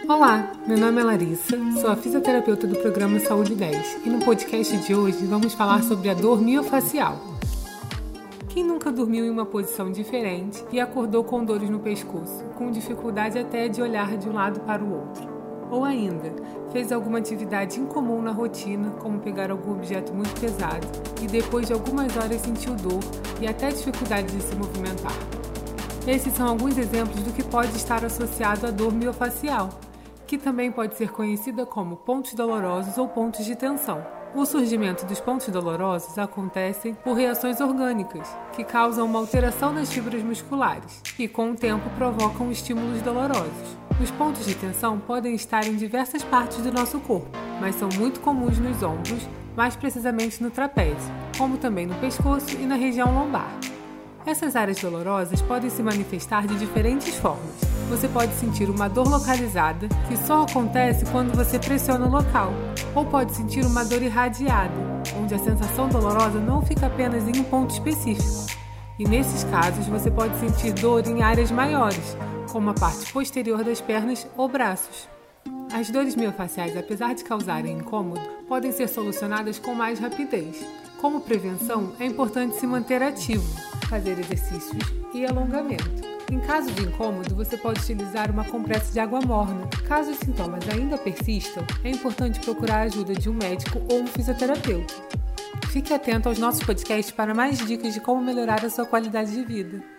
Olá, meu nome é Larissa, sou a fisioterapeuta do programa Saúde 10 e no podcast de hoje vamos falar sobre a dor miofacial. Quem nunca dormiu em uma posição diferente e acordou com dores no pescoço, com dificuldade até de olhar de um lado para o outro? Ou ainda, fez alguma atividade incomum na rotina, como pegar algum objeto muito pesado, e depois de algumas horas sentiu dor e até dificuldade de se movimentar? Esses são alguns exemplos do que pode estar associado à dor miofacial, que também pode ser conhecida como pontos dolorosos ou pontos de tensão. O surgimento dos pontos dolorosos acontece por reações orgânicas, que causam uma alteração nas fibras musculares e, com o tempo, provocam estímulos dolorosos. Os pontos de tensão podem estar em diversas partes do nosso corpo, mas são muito comuns nos ombros, mais precisamente no trapézio, como também no pescoço e na região lombar. Essas áreas dolorosas podem se manifestar de diferentes formas. Você pode sentir uma dor localizada, que só acontece quando você pressiona o local, ou pode sentir uma dor irradiada, onde a sensação dolorosa não fica apenas em um ponto específico. E nesses casos, você pode sentir dor em áreas maiores, como a parte posterior das pernas ou braços. As dores miofaciais, apesar de causarem incômodo, podem ser solucionadas com mais rapidez. Como prevenção, é importante se manter ativo, fazer exercícios e alongamento. Em caso de incômodo, você pode utilizar uma compressa de água morna. Caso os sintomas ainda persistam, é importante procurar a ajuda de um médico ou um fisioterapeuta. Fique atento aos nossos podcasts para mais dicas de como melhorar a sua qualidade de vida.